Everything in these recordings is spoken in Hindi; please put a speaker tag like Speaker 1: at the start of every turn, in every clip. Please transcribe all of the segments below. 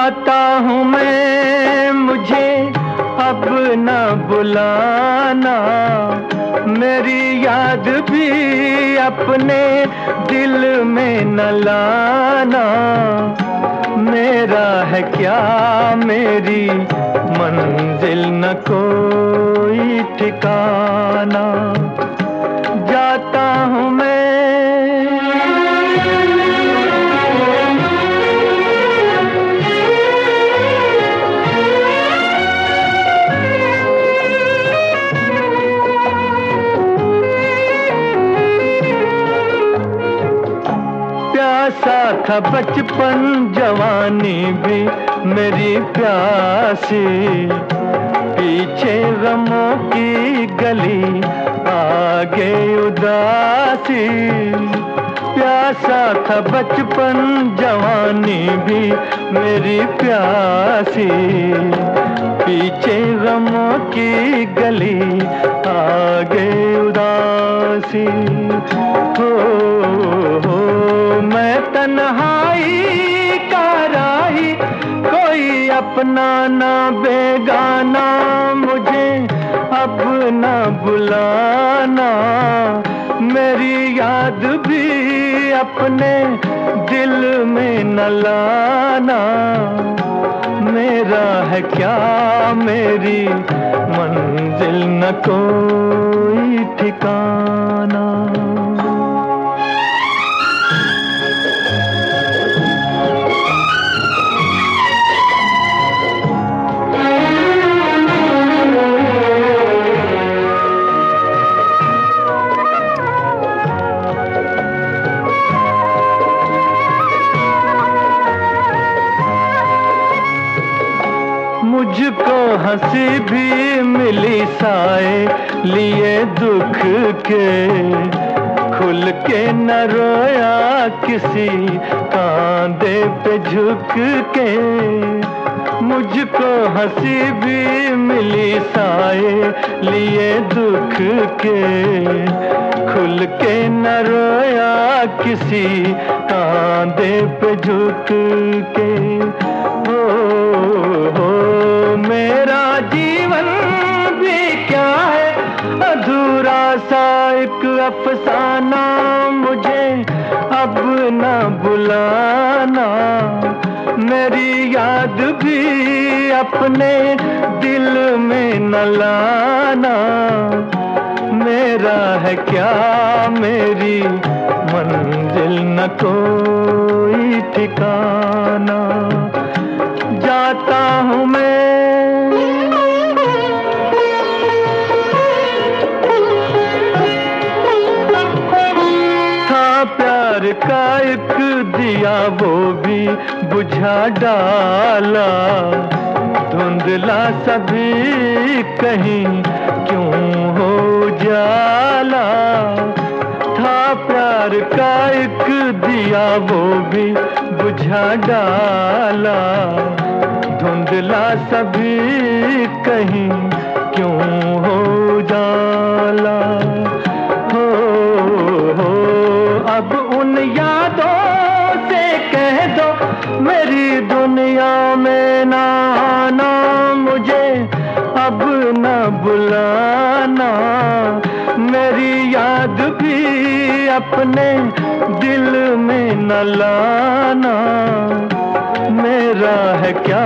Speaker 1: जाता हूँ मैं, मुझे अब न बुलाना, मेरी याद भी अपने दिल में न लाना। मेरा है क्या मेरी मंजिल न कोई ठिकाना, जाता हूँ मैं। प्यासा था बचपन जवानी भी मेरी प्यासी, पीछे गमों की गली आगे उदासी। प्यासा था बचपन जवानी भी मेरी प्यासी, पीछे गमों की गली आगे उदासी। हो मैं तन्हाई का राही, कोई अपना ना बेगाना, मुझे अब न बुलाना, मेरी याद भी अपने दिल में न लाना। मेरा है क्या मेरी मंजिल न कोई ठिकाना। मुझको हंसी भी मिली साए लिए दुख के, खुल के न रोया किसी कांधे पे झुक के। मुझको हंसी भी मिली साए लिए दुख के, खुल के न रोया किसी कांधे पे झुक के। हो मेरा जीवन भी क्या है अधूरा सा एक अफसाना, मुझे अब न बुलाना, मेरी याद भी अपने दिल में न लाना। मेरा है क्या मेरी मंजिल न कोई ठिकाना, जाता हूँ मैं। था प्यार का एक दिया वो भी बुझा डाला, धुंधला सभी कहीं क्यों हो जाला। था प्यार का एक दिया वो भी बुझा डाला, धुंधला सभी कहीं क्यों हो जाला। हो अब उन यादों से कह दो मेरी दुनिया में ना आना, मुझे अब न बुलाना, मेरी याद भी अपने दिल में न लाना। मेरा है क्या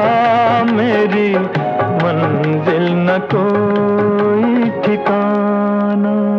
Speaker 1: मेरी मंजिल न कोई ठिकाना।